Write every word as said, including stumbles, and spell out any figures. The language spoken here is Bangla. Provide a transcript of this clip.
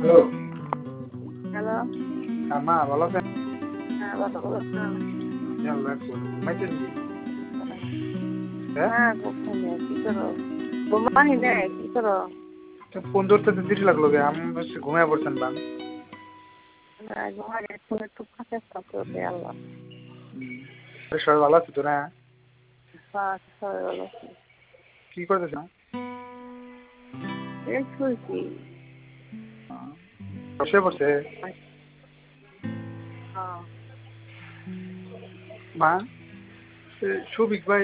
হ্যালো। হ্যালো। হ্যাঁ, মা ভালো আছেন? হ্যাঁ, ভালো আছেন? জি, আল্লাহ করুন। ঘুমাইছেন কি? হ্যাঁ? হ্যাঁ, ঘুমাইনি। কি করো? ঘুমাই নাই। কি করো? তো ফোন ধরতে তো দেরি লাগলো গে। আমি ভাবছি ঘুমায় পড়ছেন বান। না, ঘুমাই নাই। ফোনে একটু ফাঁকে থাকতে আল্লাহ। হুম। সবাই ভালো আছে তো না? হ্যাঁ, সবাই ভালো আছে। কি করতেছেন? এই শুয়েছি। বসে পড়ছে? হ্যাঁ। মা, সে সৌভিক ভাই